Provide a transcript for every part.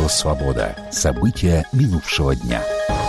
Радио «Свобода». События минувшего дня.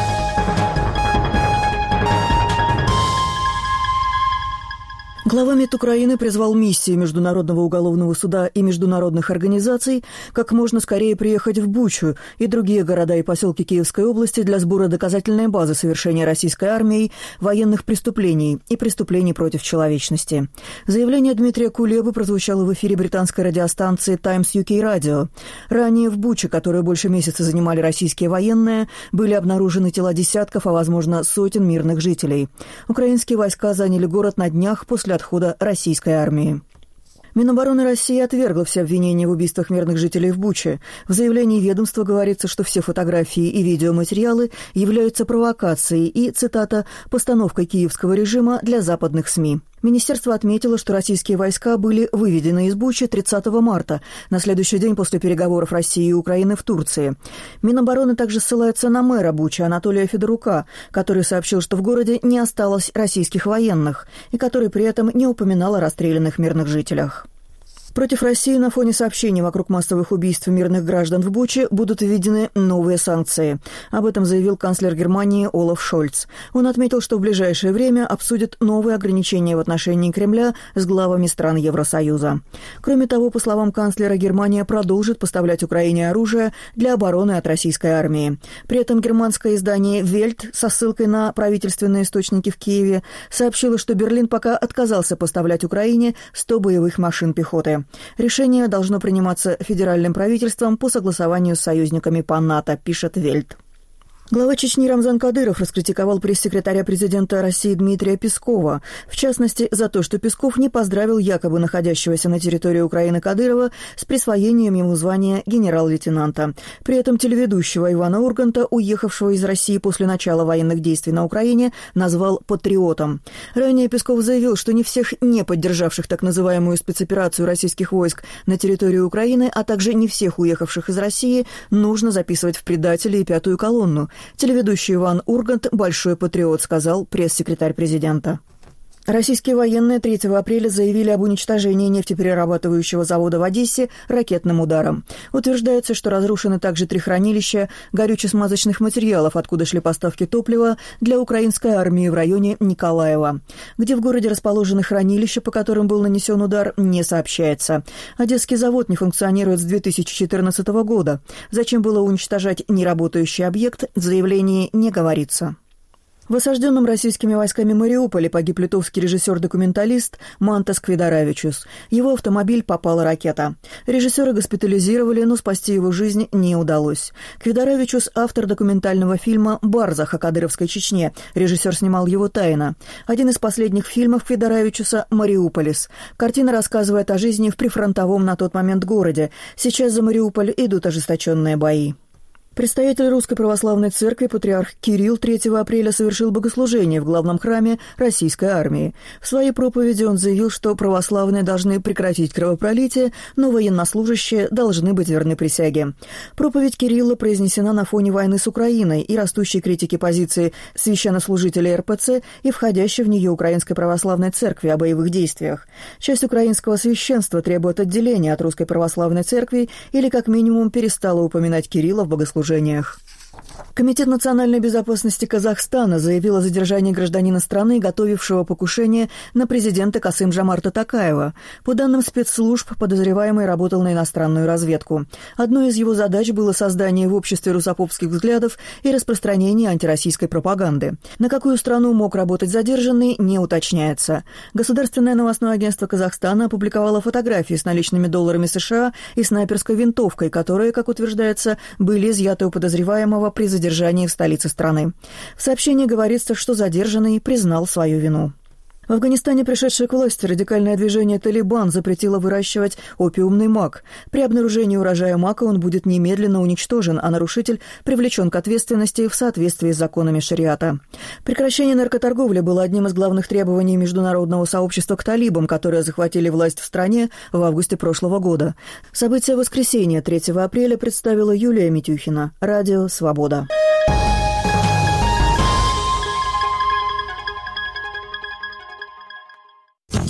Глава МИД Украины призвал миссии Международного уголовного суда и международных организаций как можно скорее приехать в Бучу и другие города и поселки Киевской области для сбора доказательной базы совершения российской армией военных преступлений и преступлений против человечности. Заявление Дмитрия Кулебы прозвучало в эфире британской радиостанции Times UK Radio. Ранее в Буче, которую больше месяца занимали российские военные, были обнаружены тела десятков, а возможно сотен мирных жителей. Украинские войска заняли город на днях после отхода российской армии. Минобороны России отвергло все обвинения в убийствах мирных жителей в Буче. В заявлении ведомства говорится, что все фотографии и видеоматериалы являются провокацией и, цитата, «постановкой киевского режима для западных СМИ». Министерство отметило, что российские войска были выведены из Бучи 30 марта, на следующий день после переговоров России и Украины в Турции. Минобороны также ссылается на мэра Бучи Анатолия Федорука, который сообщил, что в городе не осталось российских военных, и который при этом не упоминал о расстрелянных мирных жителях. Против России на фоне сообщений вокруг массовых убийств мирных граждан в Буче будут введены новые санкции. Об этом заявил канцлер Германии Олаф Шольц. Он отметил, что в ближайшее время обсудят новые ограничения в отношении Кремля с главами стран Евросоюза. Кроме того, по словам канцлера, Германия продолжит поставлять Украине оружие для обороны от российской армии. При этом германское издание «Вельт» со ссылкой на правительственные источники в Киеве сообщило, что Берлин пока отказался поставлять Украине 100 боевых машин пехоты. Решение должно приниматься федеральным правительством по согласованию с союзниками по НАТО, пишет Вельт. Глава Чечни Рамзан Кадыров раскритиковал пресс-секретаря президента России Дмитрия Пескова, в частности, за то, что Песков не поздравил якобы находящегося на территории Украины Кадырова с присвоением ему звания генерал-лейтенанта. При этом телеведущего Ивана Урганта, уехавшего из России после начала военных действий на Украине, назвал патриотом. Ранее Песков заявил, что не всех не поддержавших так называемую спецоперацию российских войск на территории Украины, а также не всех уехавших из России, нужно записывать в предатели и пятую колонну. Телеведущий Иван Ургант – большой патриот, сказал пресс-секретарь президента. Российские военные 3 апреля заявили об уничтожении нефтеперерабатывающего завода в Одессе ракетным ударом. Утверждается, что разрушены также 3 хранилища горюче-смазочных материалов, откуда шли поставки топлива для украинской армии в районе Николаева. Где в городе расположены хранилища, по которым был нанесен удар, не сообщается. Одесский завод не функционирует с 2014 года. Зачем было уничтожать неработающий объект, в заявлении не говорится. В осажденном российскими войсками Мариуполе погиб литовский режиссер-документалист Мантас Квидаравичус. Его автомобиль попала ракета. Режиссера госпитализировали, но спасти его жизнь не удалось. Квидаравичус – автор документального фильма «Барзах» о кадыровской Чечне. Режиссер снимал его тайно. Один из последних фильмов Квидаравичуса «Мариуполис». Картина рассказывает о жизни в прифронтовом на тот момент городе. Сейчас за Мариуполь идут ожесточенные бои. Предстоятель Русской Православной Церкви патриарх Кирилл 3 апреля совершил богослужение в главном храме российской армии. В своей проповеди он заявил, что православные должны прекратить кровопролитие, но военнослужащие должны быть верны присяге. Проповедь Кирилла произнесена на фоне войны с Украиной и растущей критики позиции священнослужителей РПЦ и входящей в нее Украинской Православной Церкви о боевых действиях. Часть украинского священства требует отделения от Русской Православной Церкви или как минимум перестала упоминать Кирилла в богослужении. Комитет национальной безопасности Казахстана заявил о задержании гражданина страны, готовившего покушение на президента Касым-Жомарта Токаева. По данным спецслужб, подозреваемый работал на иностранную разведку. Одной из его задач было создание в обществе русофобских взглядов и распространение антироссийской пропаганды. На какую страну мог работать задержанный, не уточняется. Государственное новостное агентство Казахстана опубликовало фотографии с наличными долларами США и снайперской винтовкой, которые, как утверждается, были изъяты у подозреваемого при задержании в столице страны. В сообщении говорится, что задержанный признал свою вину. В Афганистане пришедшее к власти радикальное движение «Талибан» запретило выращивать опиумный мак. При обнаружении урожая мака он будет немедленно уничтожен, а нарушитель привлечен к ответственности в соответствии с законами шариата. Прекращение наркоторговли было одним из главных требований международного сообщества к талибам, которые захватили власть в стране в августе прошлого года. События воскресенья 3 апреля представила Юлия Митюхина. Радио «Свобода».